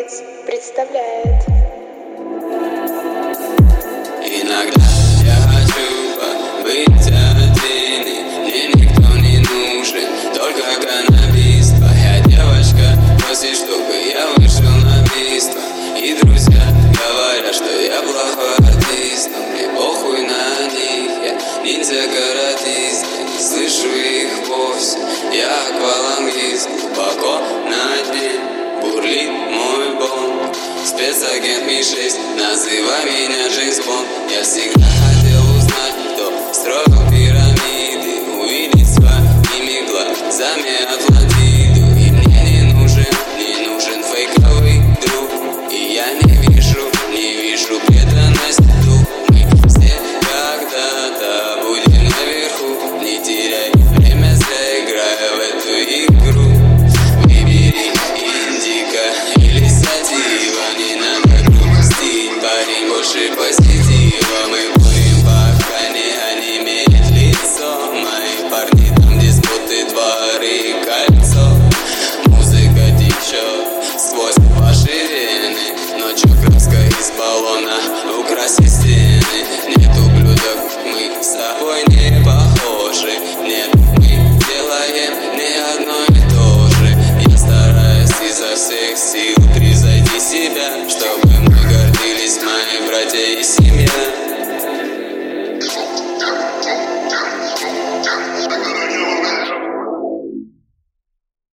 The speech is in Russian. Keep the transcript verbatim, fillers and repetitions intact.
Beats представляет. Иногда я хочу побыть один, и мне никто не нужен, только каннабис. Твоя девочка просит, чтобы я вышел на писту, и друзья говорят, что я плохой артист, но мне похуй на них, я ниндзя-каратист. Я не слышу их вовсе, я аквалангист. Глубоко на дне бурлит мой бомб. Спецагент Ми шесть, называй меня Джеймс Бонд. Я всегда хотел узнать, кто строил пирамиды, увидеть своими глазами Атлантиду. И мне не нужен, не нужен фейковый друг, и я не вижу, не вижу преданность дух. Мы все когда-то будем наверху, не теряй время, зря играя в эту игру. Выбери индика или сатива, не надо грустить, парень, больше позитива. Мы будем, пока не онемеет лицо. Мои парни там, где споты, дворы и кольцо. Музыка течет сквозь ваши вены, ночью краска из баллона украсит стены. Нет ублюдок, мы с тобой не похожи. Нет, мы делаем не одно и то же. Я стараюсь изо всех сил превзойти себя, чтобы мы гордились, мои братья и семья.